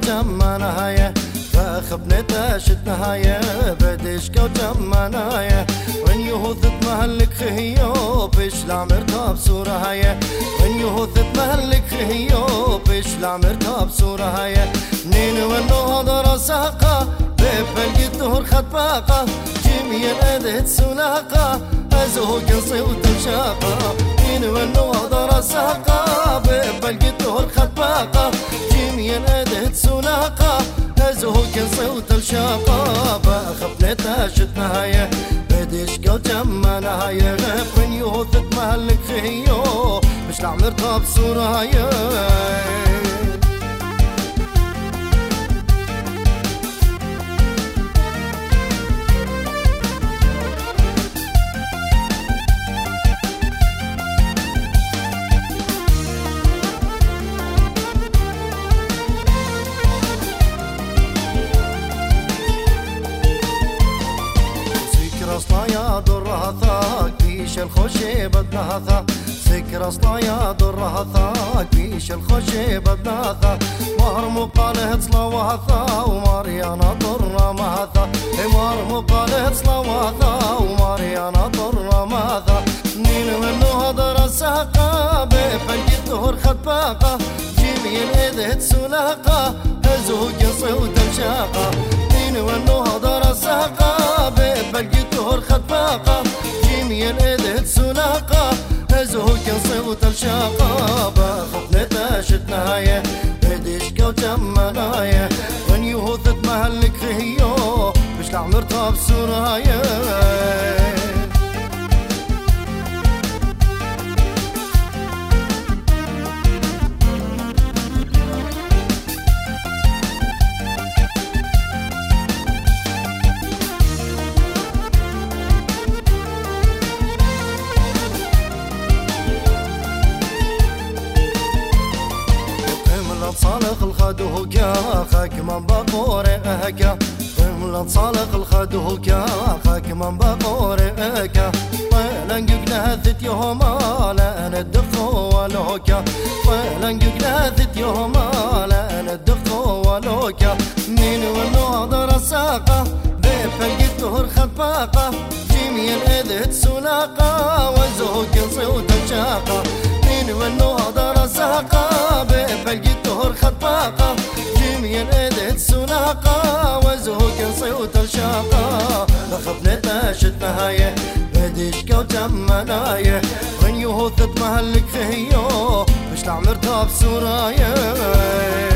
وجمع نهاية فخبني تاشت نهاية بدشك وجمع نهاية وين يهوثت مهلك خهيو بيش لعمر تاب سورة هاية وين يهوثت مهلك خهيو بيش لعمر تاب سورة هاية نين ونو هضر ساقا ببلقي الدهر خد باقا جيمي الأدهت سلاقا أزهو قنصي وتمشاقا نين ونو هضر ساقا ببلقي الدهر خد باقا جيمي الأدهت سلاقا أزهو قنصي وتمشاقا بخبني تاشت نهاية بدشك وجمع نهاية وين يهوثت مهلك خيو مش لعمر طاب صورة هاية اصلا يا درها ثاك بيش الخوشي بدنا ثا سكر اصلا يا درها ثاك بيش الخوشي بدنا ثا مهر مقاله تصلوا ثا وماريانا ضر ما ثا مهر مقاله تصلوا ثا وماريانا ضر ما ثا نين منو هضر الساقه بفلقي الدهر خد باقه جيمي الايد سلاقه هزو قصي وتمشاقه نين منو هضر الساقه بفلقي الدهر خد باقه جيمي الايد سلاقه هزو قصي وتمشاقه بخبني تاشت نهايه بدشك وجمع نهايه وين يهوثت مهلك خهيو مش لعمر طاب سرايه صالح الخدوه كا خاك من بقور اكا قملت صالح الخدوه كا خاك من بقور اكا ولنقق نهثت يوما لا ندخو ولوكا ولنقق نهثت يوما لا ندخو ولوكا من والنظر الساقه بفلق الدهر خد باقه جيمي الاذت سلاقه وزوق صوت الشاقه من والنظر الساقه بفلق الدهر خد باقه جيمي الاذت سلاقه وزوق صوت الشاقه بخبني تاشت نهايه بدشك وجمع نايه وين يهوثت مهلك خيو مش لعمر طاب سرايه